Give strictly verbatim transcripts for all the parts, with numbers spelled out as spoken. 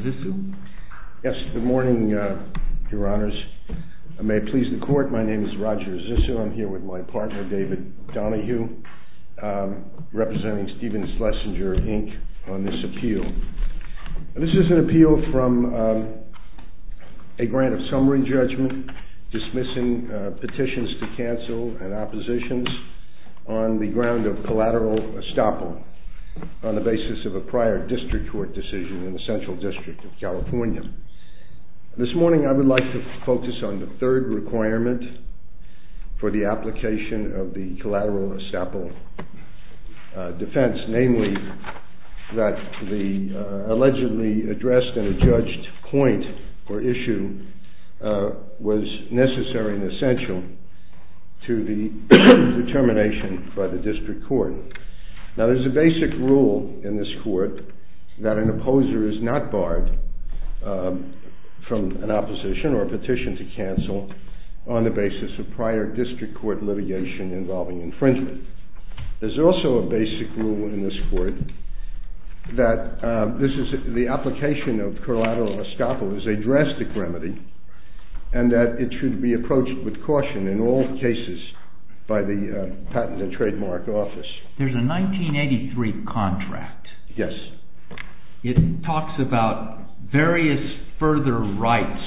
Zissou? Yes, good morning, uh, Your Honors. Uh, may it please the Court, my name is Roger Zissou. I'm here with my partner, David Donahue, um, representing Stephen Schlesinger, Incorporated, on this appeal. This is an appeal from um, a grant of summary judgment dismissing uh, petitions to cancel and oppositions on the ground of collateral estoppel on the basis of a prior district court decision in the Central District of California. This morning I would like to focus on the third requirement for the application of the collateral estoppel uh, defense, namely that the uh, allegedly addressed and adjudged point or issue uh, was necessary and essential to the determination by the district court. Now, there's a basic rule in this court that an opposer is not barred um, from an opposition or a petition to cancel on the basis of prior district court litigation involving infringement. There's also a basic rule in this court that uh, this is the application of collateral estoppel is a drastic remedy, and that it should be approached with caution in all cases by the uh, Patent and Trademark Office. There's a nineteen eighty-three contract. Yes. It talks about various further rights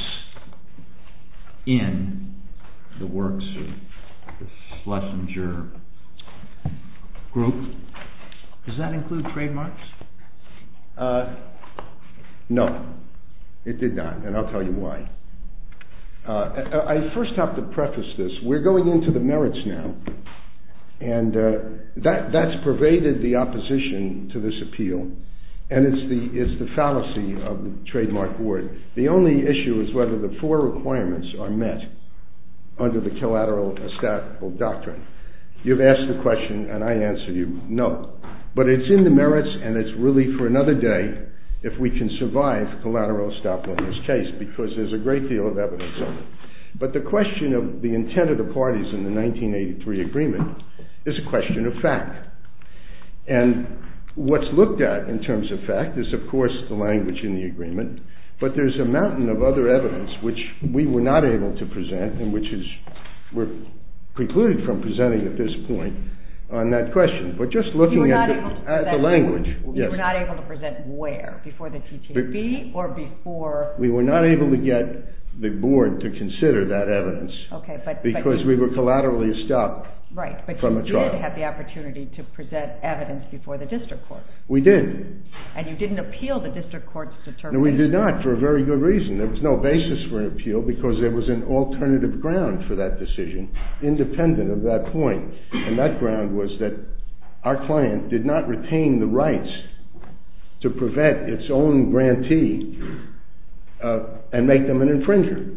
in the works of the Schlesinger Group. Does that include trademarks? Uh, no, it did not, and I'll tell you why. Uh, I first have to preface this. We're going into the merits now, and uh, that that's pervaded the opposition to this appeal, and it's the it's the fallacy of the Trademark Board. The only issue is whether the four requirements are met under the collateral estoppel doctrine. You've asked the question, and I answer you no. But it's in the merits, and it's really for another day if we can survive collateral estoppel in this case, because there's a great deal of evidence on it. But the question of the intent of the parties in the nineteen eighty-three agreement is a question of fact. And what's looked at in terms of fact is, of course, the language in the agreement, but there's a mountain of other evidence which we were not able to present and which is we're precluded from presenting at this point on that question. But just looking at the, at the language. You yes. were not able to present where? Before the T T A B or before? We were not able to get the board to consider that evidence. Okay, but because but you, we were collaterally stopped right, but from you a trial. did have the opportunity to present evidence before the district court. We did. And you didn't appeal the district court's determination. No, we did not, for a very good reason. There was no basis for an appeal because there was an alternative ground for that decision, independent of that point. And that ground was that our client did not retain the rights to prevent its own grantee uh, and make them an infringer.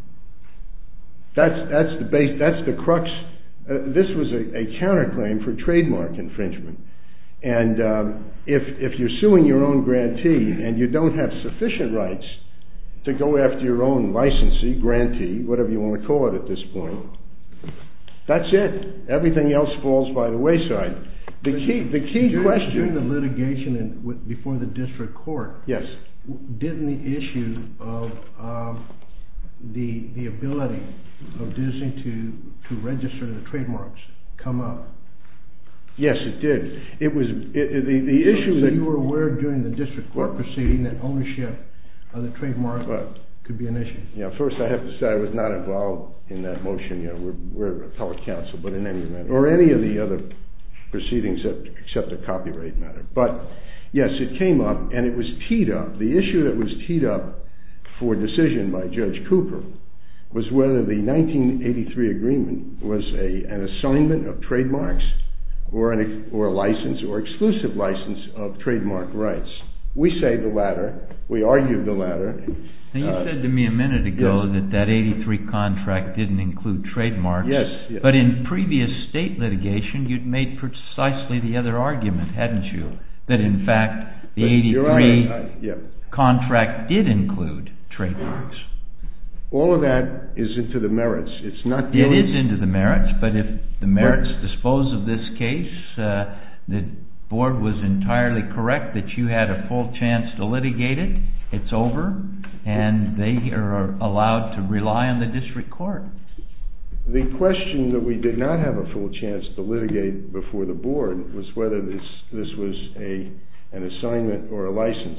That's that's the base. That's the crux. Uh, this was a, a counterclaim for trademark infringement. And um, if if you're suing your own grantee and you don't have sufficient rights to go after your own licensee, grantee, whatever you want to call it at this point, that's it. Everything else falls by the wayside. The key the key during, question during the litigation and with, before the district court. Yes. Didn't the issue of um, the the ability of Disney to to register the trademarks come up? Yes, it did. It was it, it, the the issue so, so that you were aware during the district court well, proceeding that ownership of the trademark well, could be an issue. Yeah. First, I have to say I was not involved in that motion. You know, we're we're appellate counsel, but in any event, or any of the other proceedings except the copyright matter. But yes, it came up and it was teed up. The issue that was teed up for decision by Judge Cooper was whether the nineteen eighty-three agreement was a an assignment of trademarks or an or a license or exclusive license of trademark rights. We say the latter. We argued the latter. Now you uh, said to me a minute ago yes. that that eighty-three contract didn't include trademarks. Yes, yes. But in previous state litigation, you'd made precisely the other argument, hadn't you? That in fact the but eighty-three uh, yeah. contract did include trademarks. All of that is into the merits. It's not. It is into the merits, but if the merits but, dispose of this case, uh, the board was entirely correct that you had a full chance to litigate it, it's over, and they are allowed to rely on the district court. The question that we did not have a full chance to litigate before the board was whether this this was a an assignment or a license.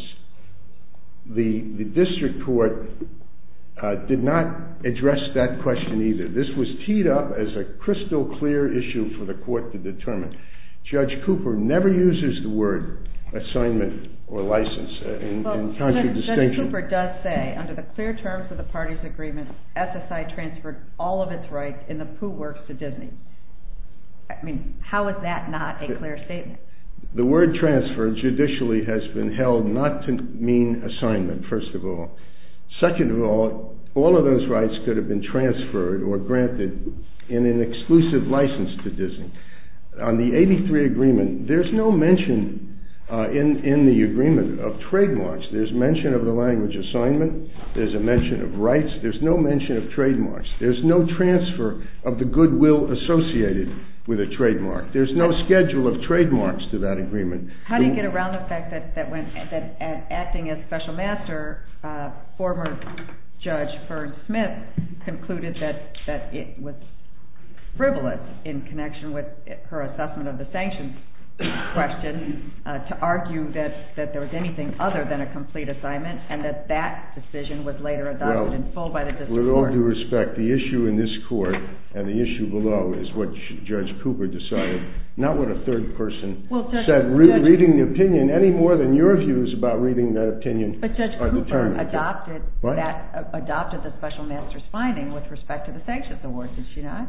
The the district court uh, did not address that question either. This was teed up as a crystal clear issue for the court to determine. Judge Cooper never uses the word assignment or license uh, in, well, in contradistinction. Judge Cooper does say, under the clear terms of the parties' agreement, S S I transferred all of its rights in the Pooh Works to Disney. I mean, how is that not a clear statement? The word transfer judicially has been held not to mean assignment, first of all. Second of all, all of those rights could have been transferred or granted in an exclusive license to Disney. On the eighty-three agreement, there's no mention uh, in, in the agreement of trademarks. There's mention of the language assignment. There's a mention of rights. There's no mention of trademarks. There's no transfer of the goodwill associated with a trademark. There's no schedule of trademarks to that agreement. How do you get around the fact that, that when that acting as special master, uh, former Judge Fern Smith concluded that, that it was frivolous in connection with her assessment of the sanctions question uh, to argue that, that there was anything other than a complete assignment, and that that decision was later adopted well, in full by the district with all court. due respect, the issue in this court and the issue below is what Judge Cooper decided, not what a third person well, Judge, said. Re- Judge, reading the opinion any more than your views about reading that opinion. But Judge are Cooper adopted what? that uh, adopted the special master's finding with respect to the sanctions award, did she not?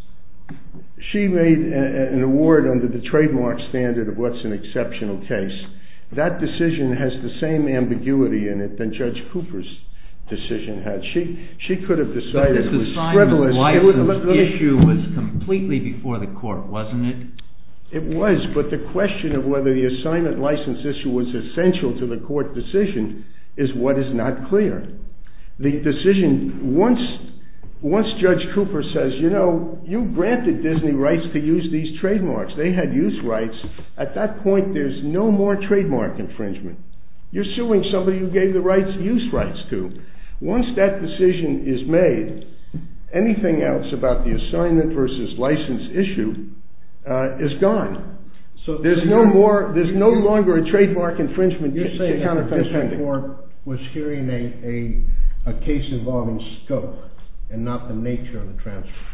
She made a, an award under the trademark standard of what's an exceptional case. That decision has the same ambiguity in it than Judge Cooper's decision had. She she could have decided it was frivolous. It was, the issue was completely before the court, wasn't it? It was, but the question of whether the assignment license issue was essential to the court decision is what is not clear. The decision, once Once Judge Cooper says, you know, you granted Disney rights to use these trademarks. They had use rights. At that point, there's no more trademark infringement. You're suing somebody who gave the rights, use rights to. Once that decision is made, anything else about the assignment versus license issue uh, is gone. So there's no more. There's no longer a trademark infringement. You're saying that the district court was hearing a, a a case involving scope and not the nature of the transfer.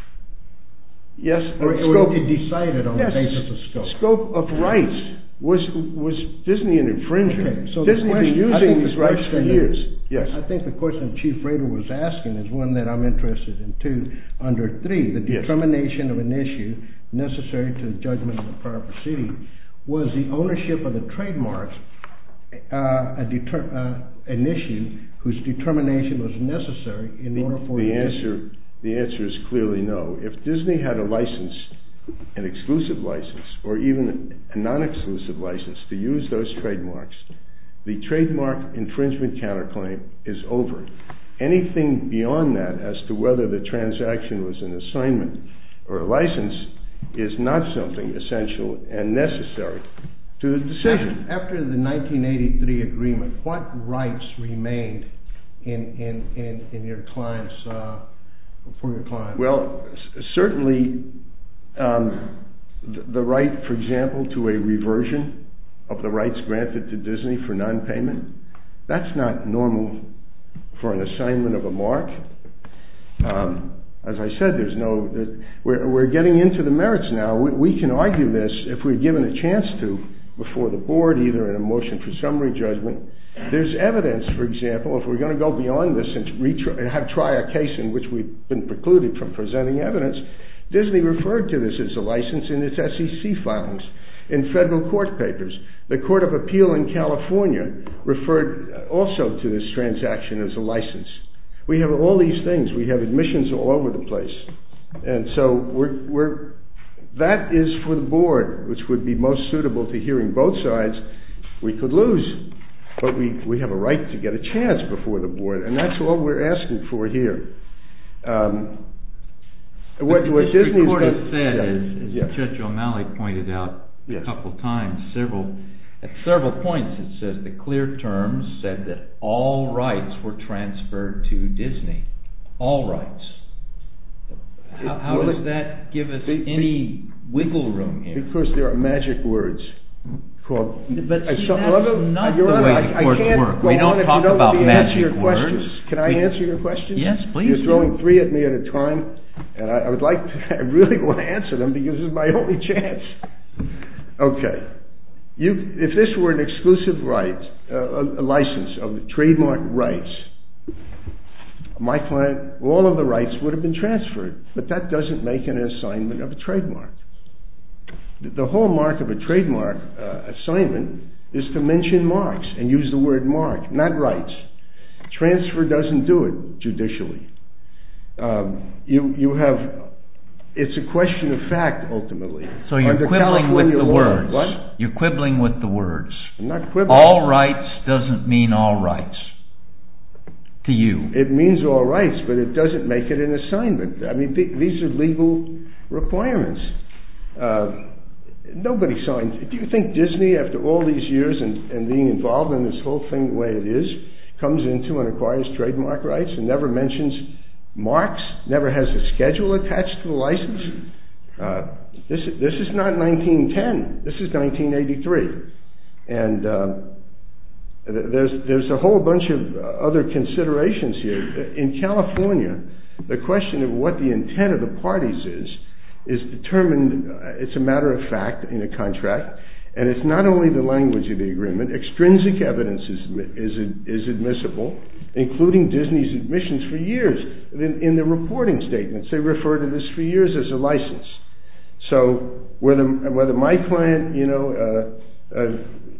Yes, or, scope, or it decided on yes, the basis of scope. Scope of rights was was Disney an infringer. Okay, so Disney has been using these rights for years. Yes, I think the question Chief Rader was asking is one that I'm interested in too. Under three, the determination yes. of an issue necessary to the judgment of the prior proceeding was the ownership of the trademarks uh, a deter, uh, an issue whose determination was necessary in the, order for the the answer. The answer is clearly no. If Disney had a license, an exclusive license, or even a non-exclusive license to use those trademarks, the trademark infringement counterclaim is over. Anything beyond that as to whether the transaction was an assignment or a license is not something essential and necessary to the decision. After the nineteen eighty-three agreement, what rights remained in in, in, in your client's uh, for your client? Well, c- certainly um, the, the right, for example, to a reversion of the rights granted to Disney for non-payment. That's not normal for an assignment of a mark. Um, as I said, there's no. We're we're getting into the merits now. We, we can argue this if we're given a chance to before the board, either in a motion for summary judgment. There's evidence, for example, if we're going to go beyond this and retry, have try a case in which we've been precluded from presenting evidence, Disney referred to this as a license in its S E C filings, in federal court papers. The Court of Appeal in California referred also to this transaction as a license. We have all these things. We have admissions all over the place. And so we're, we're that is for the board, which would be most suitable to hearing both sides. We could lose, but we, we have a right to get a chance before the board, and that's all we're asking for here. Um, what, the what district Disney's court done, has said, yeah, as, as yeah. Judge O'Malley pointed out yes. a couple times, several, At several points it says the clear terms said that all rights were transferred to Disney. All rights. How, how well, does that give us the, any wiggle room here? Because there are magic words called... But see, that's other, not the way I, the courts I work. We don't talk don't about magic words. Questions. Can I we, answer your questions? Yes, please. You're throwing do. three at me at a time, and I, I would like to... I really want to answer them because this is my only chance. Okay. You, if this were an exclusive right, uh, a, a license of the trademark rights, my client, all of the rights would have been transferred, but that doesn't make an assignment of a trademark. The, the whole mark of a trademark uh, assignment is to mention marks and use the word mark, not rights. Transfer doesn't do it judicially. Um, you, you have... It's a question of fact, ultimately. So you're Under quibbling California with the law, words. What? You're quibbling with the words. I'm not quibbling. All rights doesn't mean all rights to you. It means all rights, but it doesn't make it an assignment. I mean, th- these are legal requirements. Uh, nobody signs. Do you think Disney, after all these years and, and being involved in this whole thing the way it is, comes into and acquires trademark rights and never mentions marks, never has a schedule attached to the license? Uh, this, this is not nineteen ten. This is nineteen eighty-three. And uh, there's, there's a whole bunch of other considerations here. In California, the question of what the intent of the parties is, is determined, uh, it's a matter of fact in a contract, and it's not only the language of the agreement. Extrinsic evidence is, is, is admissible, including Disney's admissions for years. In, in the reporting statements, they refer to this for years as a license. So whether whether my client, you know, uh, uh,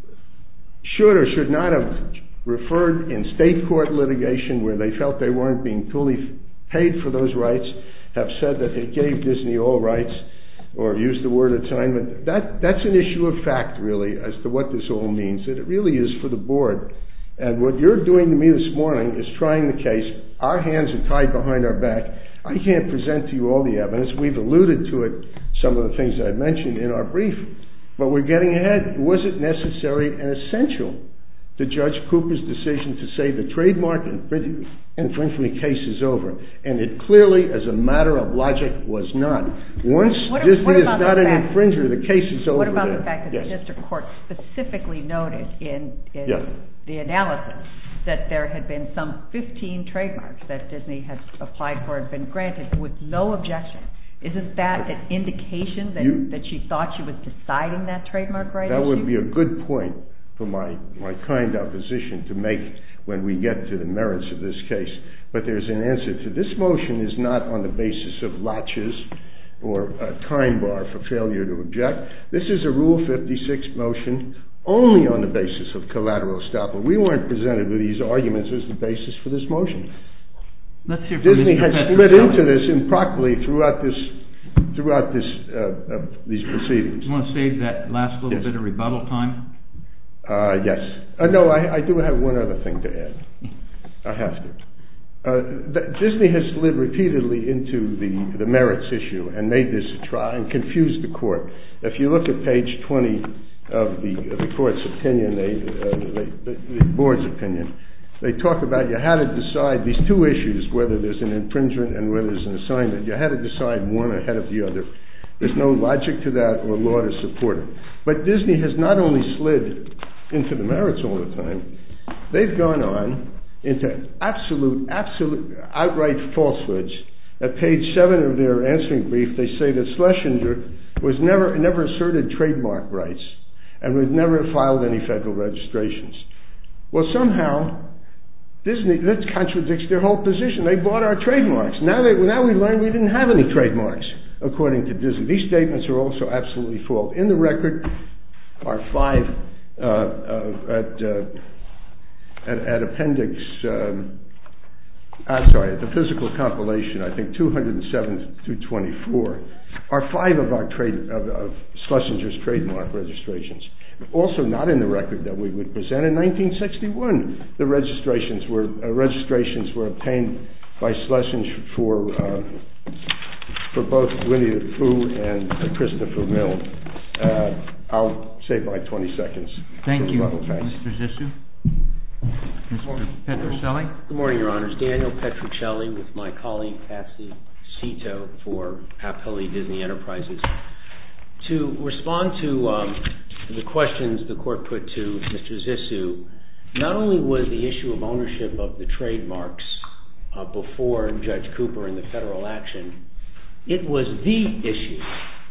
should or should not have referred in state court litigation where they felt they weren't being fully paid for those rights, have said that they gave Disney all rights, or used the word assignment, that, that's an issue of fact, really, as to what this all means. That it really is for the board. And what you're doing to me this morning is trying the case. Our hands are tied behind our back. I can't present to you all the evidence. We've alluded to it, some of the things I mentioned in our brief. But we're getting ahead. Was it necessary and essential to Judge Cooper's decision to say the trademark infringement case is over? And it clearly, as a matter of logic, was not. Once what, Disney what is not an fact, infringer, the case is over. What about there. the fact that yes. the district court specifically noted in, in yeah. the analysis that there had been some fifteen trademarks that Disney had applied for and been granted with no objection? Isn't that an indication that, you, that she thought she was deciding that trademark right That issue? would be a good point for my, my kind opposition to make when we get to the merits of this case. But there's an answer to this. Motion is not on the basis of latches or a time bar for failure to object. This is a Rule fifty-six motion only on the basis of collateral estoppel. We weren't presented with these arguments as the basis for this motion. Let's hear from Disney Mister has split into this improperly throughout this throughout this uh, uh, these proceedings. You want to save that last little yes. bit of rebuttal time? Uh, yes. Uh, no, I, I do have one other thing to add. I have to. Uh, the, Disney has slid repeatedly into the, the merits issue and made this a try and confused the court. If you look at page twenty of the, of the court's opinion, they, uh, they, the, the board's opinion, they talk about you had to decide these two issues, whether there's an infringement and whether there's an assignment. You had to decide one ahead of the other. There's no logic to that or law to support it. But Disney has not only slid into the merits all the time, they've gone on into absolute, absolute, outright falsehoods. At page seven of their answering brief, they say that Schlesinger was never, never asserted trademark rights and was never filed any federal registrations. Well, somehow, Disney, that contradicts their whole position. They bought our trademarks. Now, they, now we learn we didn't have any trademarks, according to Disney. These statements are also absolutely false. In the record are five uh, uh, at, uh, at, at appendix, um, I'm sorry, at the physical compilation, I think two hundred seven through twenty-four, are five of our trade, of, of Schlesinger's trademark registrations. Also not in the record that we would present. In nineteen sixty-one, the registrations were uh, registrations were obtained by Schlesinger for uh, for both Winnie the Pooh and uh, Christopher Mill. Uh, I'll save my twenty seconds. Thank you, Thanks. Mister Zissou. Mister Petruccelli. Good morning, Your Honors. Daniel Petruccelli with my colleague, Patsy Cito, for Appellee Disney Enterprises. To respond to um, the questions the court put to Mister Zissou, not only was the issue of ownership of the trademarks uh, before Judge Cooper in the federal action, it was the issue.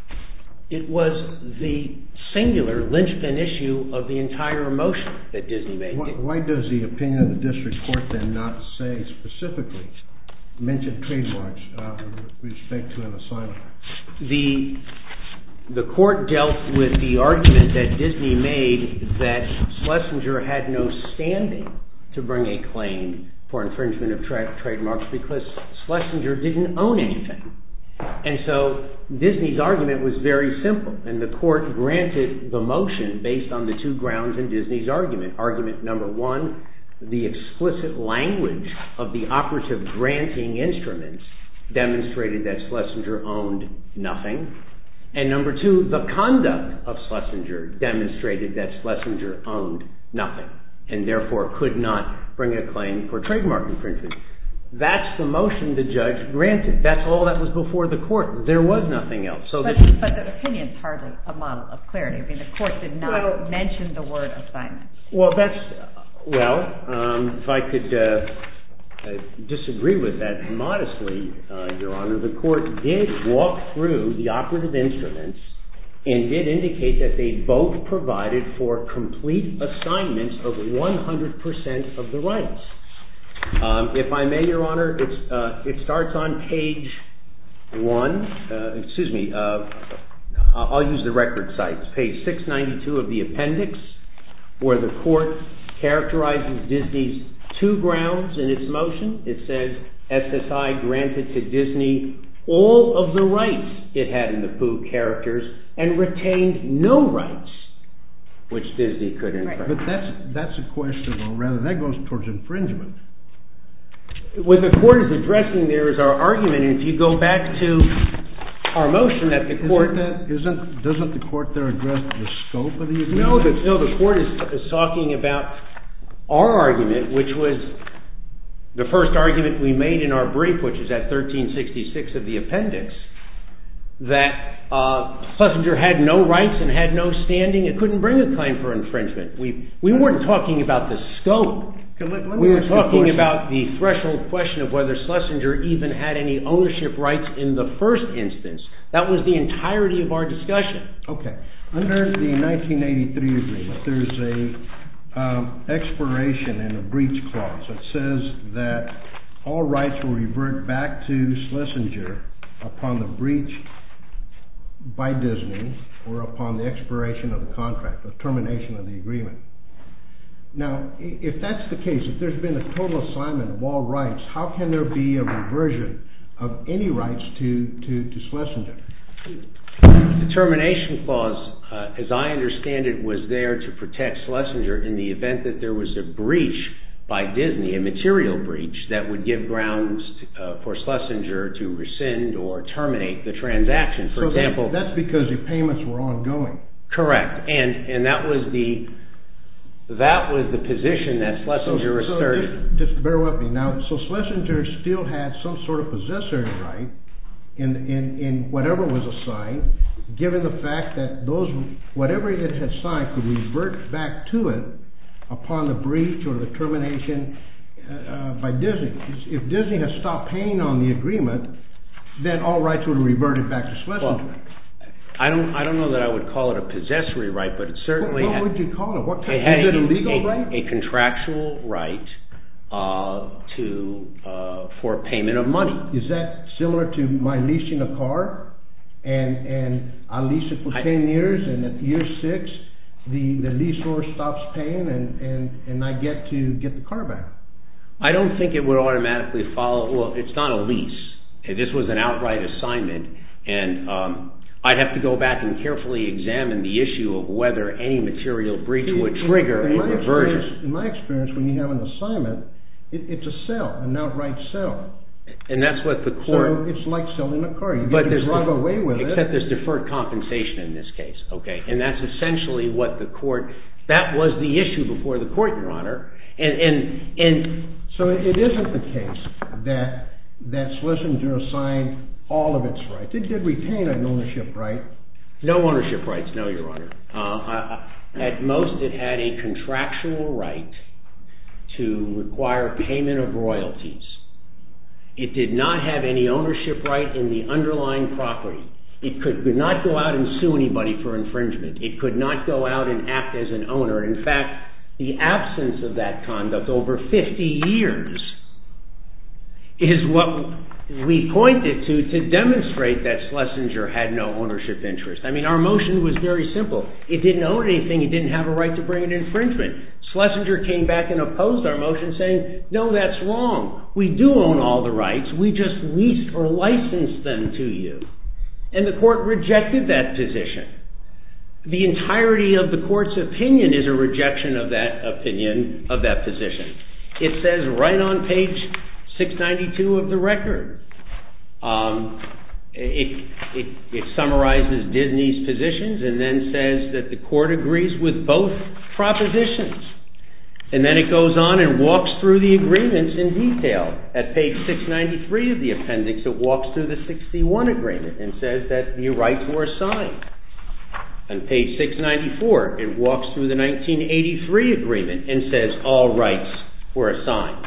It was the singular linchpin issue of the entire motion that Disney made. Why, why does the opinion of the district court then not say specifically, mention trademarks uh, with respect to an assignment? The the court dealt with the argument that Disney made that Schlesinger had no standing to bring a claim for infringement of tra- trademarks because Schlesinger didn't own anything. And so Disney's argument was very simple, and the court granted the motion based on the two grounds in Disney's argument. Argument number one, the explicit language of the operative granting instruments demonstrated that Schlesinger owned nothing. And number two, the conduct of Schlesinger demonstrated that Schlesinger owned nothing and therefore could not bring a claim for trademark infringement. That's the motion the judge granted. That's all that was before the court. There was nothing else. So but, the, but the opinion's hardly a model of clarity. I mean, the court did not well, mention the word assignment. Well, that's, well, um, if I could uh, uh, disagree with that modestly, uh, Your Honor, the court did walk through the operative instruments and did indicate that they both provided for complete assignments of one hundred percent of the rights. Um, if I may, Your Honor, it's, uh, it starts on page one, uh, excuse me, uh, I'll use the record sites, page six ninety-two of the appendix, where the court characterizes Disney's two grounds in its motion. It says S S I granted to Disney all of the rights it had in the Pooh characters and retained no rights which Disney could infringe. But that's, that's a question, or rather, that goes towards infringement. What the court is addressing there is our argument, and if you go back to our motion that the court... Isn't that, isn't, doesn't the court there address the scope of the agreement? No, the, no, the court is, is talking about our argument, which was the first argument we made in our brief, which is at thirteen sixty-six of the appendix, that uh, Schlesinger had no rights and had no standing. It couldn't bring a claim for infringement. We, we weren't talking about the scope. Let, let we were talking about the threshold question of whether Schlesinger even had any ownership rights in the first instance. That was the entirety of our discussion. Okay. Under the nineteen eighty-three agreement, there's a um, expiration and a breach clause that says that all rights will revert back to Schlesinger upon the breach by Disney or upon the expiration of the contract, the termination of the agreement. Now, if that's the case, if there's been a total assignment of all rights, how can there be a reversion of any rights to, to, to Schlesinger? The termination clause, uh, as I understand it, was there to protect Schlesinger in the event that there was a breach by Disney, a material breach, that would give grounds uh, for Schlesinger to rescind or terminate the transaction. For so example... That's because the payments were ongoing. Correct. And, and that was the... That was the position that Schlesinger so, so asserted. Just, just bear with me. Now, so Schlesinger still had some sort of possessory right in, in, in whatever was assigned, given the fact that those whatever it had signed could revert back to it upon the breach or the termination uh, by Disney. If Disney had stopped paying on the agreement, then all rights would have reverted back to Schlesinger. Well, I don't. I don't know that I would call it a possessory right, but it certainly. What, what had, would you call it? What kind? It had is it a, a legal a, right? A contractual right uh, to uh, for payment of money. Is that similar to my leasing a car, and and I lease it for I, ten years, and at year six, the the leaseor stops paying, and, and and I get to get the car back? I don't think it would automatically follow. Well, it's not a lease. This was an outright assignment, and. Um, I'd have to go back and carefully examine the issue of whether any material breach would trigger a reversion. In my experience, when you have an assignment, it, it's a sell, an outright sell. And that's what the court... So it's like selling a car. You but get to drive away with except it. Except there's deferred compensation in this case, okay? And that's essentially what the court... That was the issue before the court, Your Honor. And, and, and so it isn't the case that, that Schlesinger assigned all of its rights. It did retain an ownership right. No ownership rights, no, Your Honor. Uh, at most, it had a contractual right to require payment of royalties. It did not have any ownership right in the underlying property. It could not go out and sue anybody for infringement. It could not go out and act as an owner. In fact, the absence of that conduct over fifty years is what we pointed to to demonstrate that Schlesinger had no ownership interest. I mean, our motion was very simple. It didn't own anything. It didn't have a right to bring an infringement. Schlesinger came back and opposed our motion saying, no, that's wrong. We do own all the rights. We just leased or licensed them to you. And the court rejected that position. The entirety of the court's opinion is a rejection of that opinion, of that position. It says right on page six ninety-two of the record. Um, it, it, it summarizes Disney's positions and then says that the court agrees with both propositions. And then it goes on and walks through the agreements in detail. At page six ninety-three of the appendix, it walks through the sixty-one agreement and says that the rights were assigned. On page six ninety-four, it walks through the nineteen eighty-three agreement and says all rights were assigned.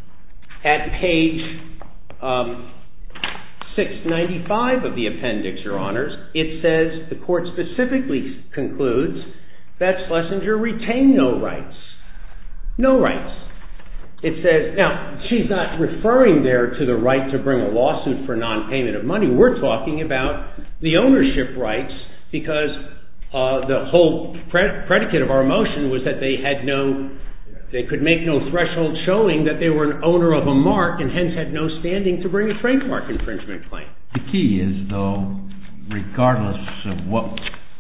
At page um, six ninety-five of the appendix, Your Honors, it says the court specifically concludes that Schlesinger retained no rights. No rights. It says, now, she's not referring there to the right to bring a lawsuit for non-payment of money. We're talking about the ownership rights because uh, the whole pre- predicate of our motion was that they had no, they could make no threshold showing that they were an owner of a mark and hence had no standing to bring a trademark infringement claim. The key is, though, regardless of what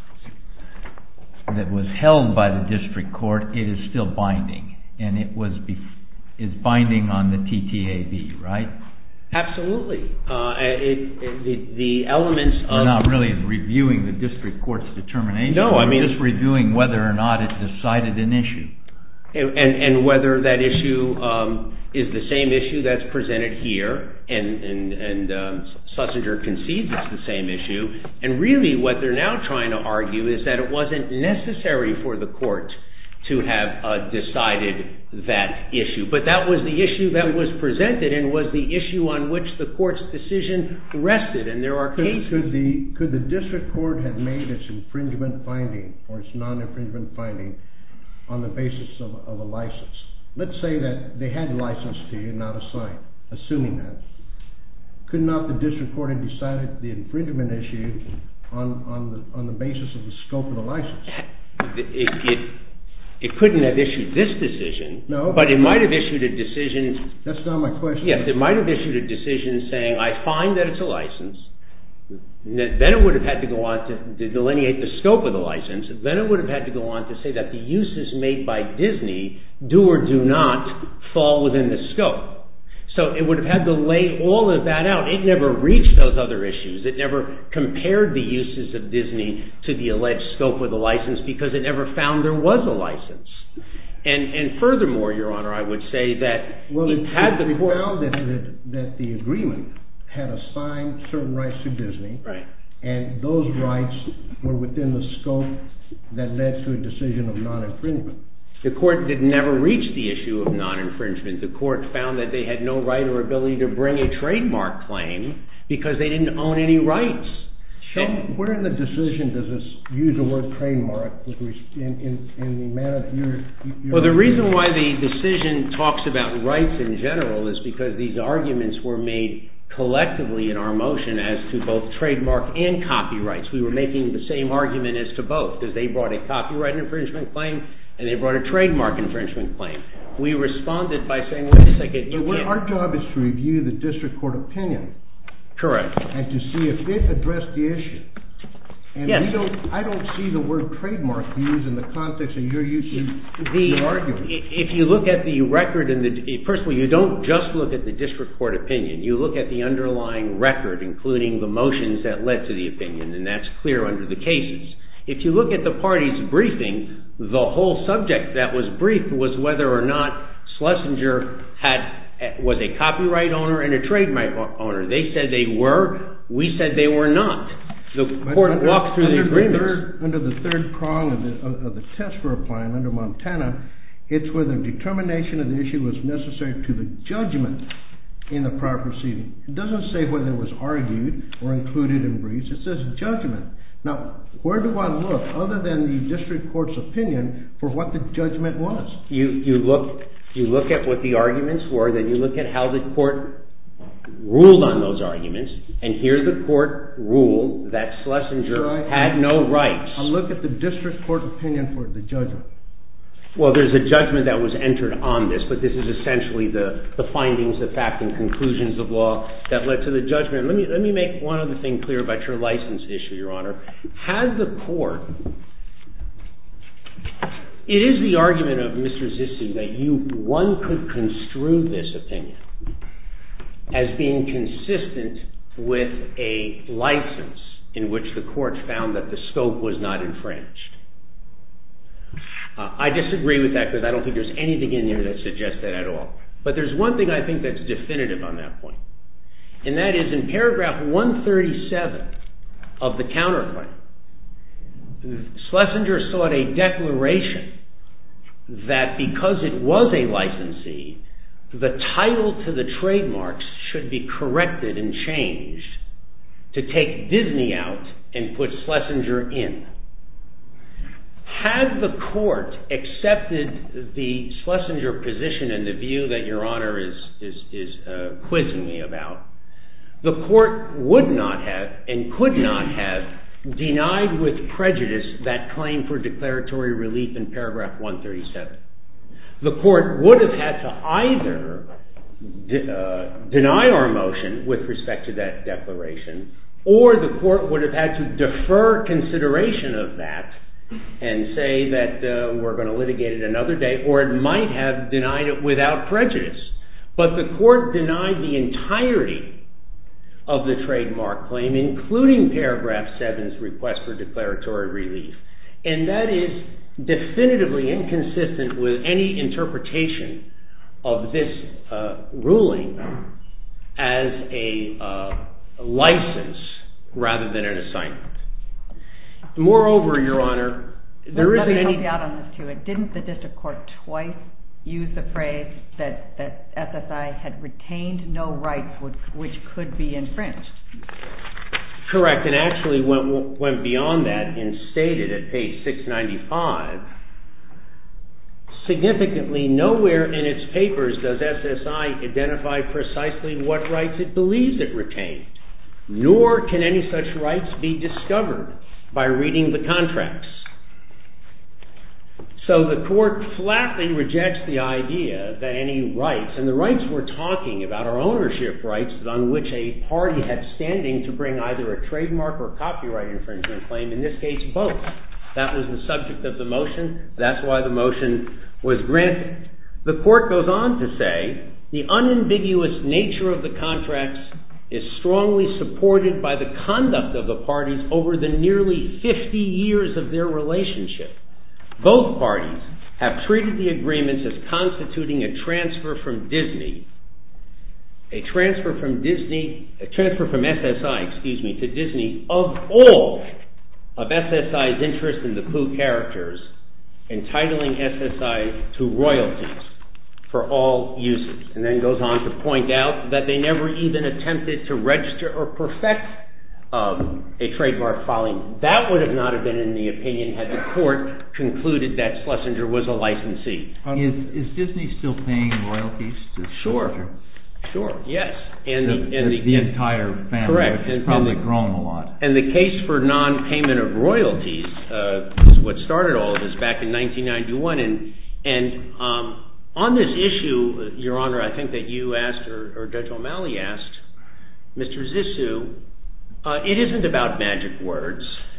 that was held by the district court, it is still binding. And it was bef- is binding on the T T A B, right? Absolutely. Uh, it, it, the, the elements of... We're not really reviewing the district court's determination. No, I mean... We're just reviewing whether or not it decided an issue. And, and, and whether that issue um, is the same issue that's presented here, and, and, and um, Schlesinger concedes it's the same issue. And really what they're now trying to argue is that it wasn't necessary for the court to have uh, decided that issue. But that was the issue that was presented and was the issue on which the court's decision rested. And there are could, cases... Could the, could the district court have made its infringement finding or its non-infringement finding on the basis of, of a license? Let's say that they had licensed to you, not assigned, assuming that. Could not the district court have decided the infringement issue on, on, the, on the basis of the scope of the license? It... it It couldn't have issued this decision, no, but it might have issued a decision... That's not my question. Yes, it might have issued a decision saying, I find that it's a license. Then it would have had to go on to, to delineate the scope of the license. Then it would have had to go on to say that the uses made by Disney do or do not fall within the scope. So it would have had to lay all of that out. It never reached those other issues. It never compared the uses of Disney to the alleged scope of the license because it never found there was a license. And and furthermore, Your Honor, I would say that well, it, it had the court... found that, that, that the agreement had assigned certain rights to Disney, right, and those rights were within the scope that led to a decision of non-infringement. The court did never reach the issue of non-infringement. The court found that they had no right or ability to bring a trademark claim because they didn't own any rights. So where in the decision does this use the word trademark with in, in, in the manner that you're... you're well, the reason why the decision talks about rights in general is because these arguments were made collectively in our motion as to both trademark and copyrights. We were making the same argument as to both because they brought a copyright infringement claim and they brought a trademark infringement claim. We responded by saying, wait a second, you can't... Our job is to review the district court opinion. Correct. And to see if it addressed the issue. And yes. we don't, I don't see the word trademark used in the context that you're using the, your argument. If you look at the record, in the, first of all, you don't just look at the district court opinion. You look at the underlying record, including the motions that led to the opinion, and that's clear under the cases. If you look at the parties' briefing, the whole subject that was briefed was whether or not Schlesinger had was a copyright owner and a trademark owner. They said they were. We said they were not. The court under, walked through the agreement. Under the third prong of the, of, of the test for applying under Montana, it's whether determination of the issue was necessary to the judgment in the prior proceeding. It doesn't say whether it was argued or included in briefs. It says judgment. Now, where do I look, other than the district court's opinion, for what the judgment was? You you look you look at what the arguments were, then you look at how the court ruled on those arguments, and here the court ruled that Schlesinger so had no rights. I look at the district court opinion for the judgment. Well, there's a judgment that was entered on this, but this is essentially the, the findings, the fact, and conclusions of law that led to the judgment. Let me let me make one other thing clear about your license issue, Your Honor. Had the court, it is the argument of Mister Zissou that you one could construe this opinion as being consistent with a license in which the court found that the scope was not infringed. Uh, I disagree with that because I don't think there's anything in there that suggests that at all. But there's one thing I think that's definitive on that point, and that is in paragraph one thirty-seven of the counterclaim, Schlesinger sought a declaration that because it was a licensee, the title to the trademarks should be corrected and changed to take Disney out and put Schlesinger in. Had the court accepted the Schlesinger position and the view that Your Honor is, is, is uh, quizzing me about, the court would not have and could not have denied with prejudice that claim for declaratory relief in paragraph one thirty-seven. The court would have had to either de- uh, deny our motion with respect to that declaration, or the court would have had to defer consideration of that and say that uh, we're going to litigate it another day, or it might have denied it without prejudice. But the court denied the entirety of the trademark claim, including paragraph seven's request for declaratory relief. And that is definitively inconsistent with any interpretation of this uh, ruling as a uh, license rather than an assignment. Moreover, Your Honor, there Let isn't me any... help you out on this too. Didn't the district court twice use the phrase that, that S S I had retained no rights which, which could be infringed? Correct, and actually went, went beyond that and stated at page six ninety-five, significantly, nowhere in its papers does S S I identify precisely what rights it believes it retained, nor can any such rights be discovered by reading the contracts. So the court flatly rejects the idea that any rights, and the rights we're talking about are ownership rights on which a party had standing to bring either a trademark or copyright infringement claim, in this case both. That was the subject of the motion. That's why the motion was granted. The court goes on to say, the unambiguous nature of the contracts is strongly supported by the conduct of the parties over the nearly fifty years of their relationship. Both parties have treated the agreements as constituting a transfer from Disney, a transfer from Disney, a transfer from S S I, excuse me, to Disney of all of S S I's interest in the Pooh characters, entitling S S I to royalties for all uses, and then goes on to point out that they never even attempted to register or perfect um, a trademark filing. That would have not have been in the opinion had the court concluded that Schlesinger was a licensee. Um, is, is Disney still paying royalties to Sure. Schlesinger? Sure, yes. And the, the, and the, the, the and, entire family, correct. which has And, probably and the, grown a lot. And the case for non-payment of royalties uh, is what started all of this back in nineteen ninety-one. And, and um, on this issue, Your Honor, I think that you asked, or, or Judge O'Malley asked, Mister Zissou, uh, it isn't about magic words.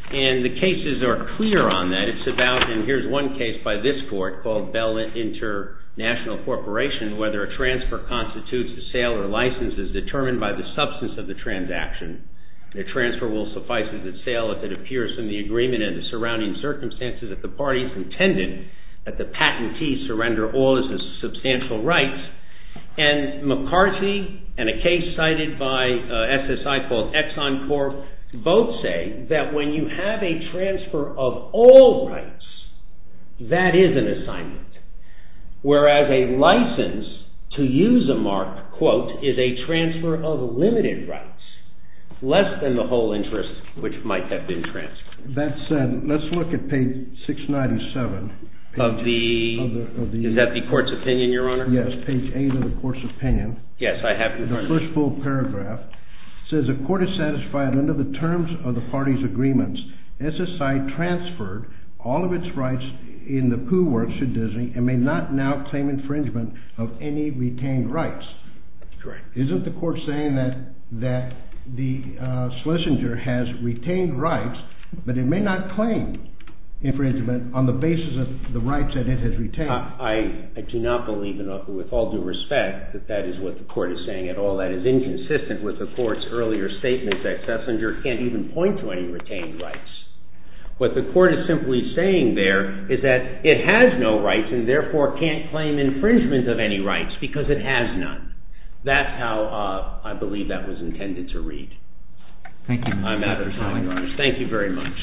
And the cases are clear on that. It's about, and here's one case by this court called Bell International Corporation, whether a transfer constitutes a sale or license is determined by the substance of the transaction. The transfer will suffice as a sale if it appears from the agreement and the surrounding circumstances that the parties intended that the patentee surrender all his substantial rights. And McCarthy and a case cited by uh, S S I called Exxon Corp both say that when you have a transfer of all rights, that is an assignment. Whereas a license to use a mark, quote, is a transfer of limited rights, less than the whole interest which might have been transferred. That said, let's look at page six ninety-seven. Page of, the, of, the, of the... Is that the court's opinion, Your Honor? Yes, page eight of the court's opinion. Yes, I have it in front of me. The first full paragraph says, a court is satisfied under the terms of the parties' agreements. S S I transferred all of its rights in the Pooh Works to Disney and may not now claim infringement of any retained rights. Correct. Isn't the court saying that that the uh, Schlesinger has retained rights, but it may not claim infringement on the basis of the rights that it has retained? I, I do not believe, in, with all due respect, that that is what the court is saying at all. That is inconsistent with the court's earlier statement that Schlesinger can't even point to any retained rights. What the court is simply saying there is that it has no rights and therefore can't claim infringement of any rights because it has none. That's how uh, I believe that was intended to read. Thank you, Mister I'm out of time, Your Honor. Thank you very much.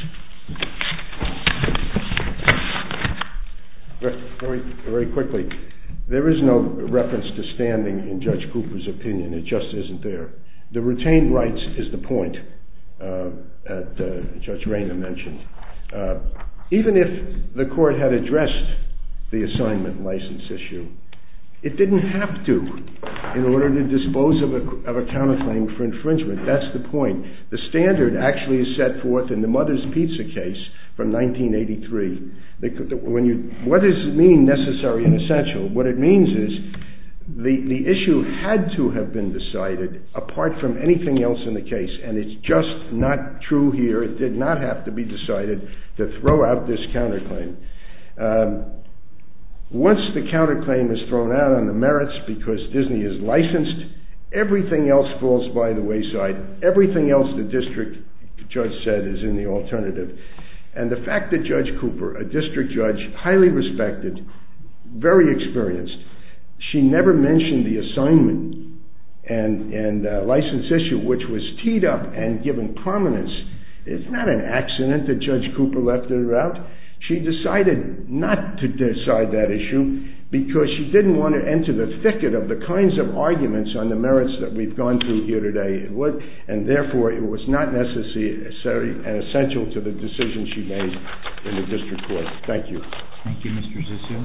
Very, very quickly, there is no reference to standing in Judge Cooper's opinion. It just isn't there. The retained rights is the point uh, that uh, Judge Rayner mentioned. Uh, even if the court had addressed the assignment license issue, it didn't have to in order to dispose of a, of a counterclaim for infringement. That's the point. The standard actually is set forth in the Mother's Pizza case from nineteen eighty-three. The, when you, what does it mean, necessary and essential? What it means is the, the issue had to have been decided apart from anything else in the case, and it's just not true here. It did not have to be decided to throw out this counterclaim. Um, Once the counterclaim is thrown out on the merits because Disney is licensed, everything else falls by the wayside. Everything else the district judge said is in the alternative. And the fact that Judge Cooper, a district judge, highly respected, very experienced, she never mentioned the assignment and, and uh, license issue, which was teed up and given prominence. It's not an accident that Judge Cooper left it out. She decided not to decide that issue because she didn't want to enter the thicket of the kinds of arguments on the merits that we've gone through here today. It would, and therefore it was not necessary and essential to the decision she made in the district court. Thank you. Thank you, Mister Zissou.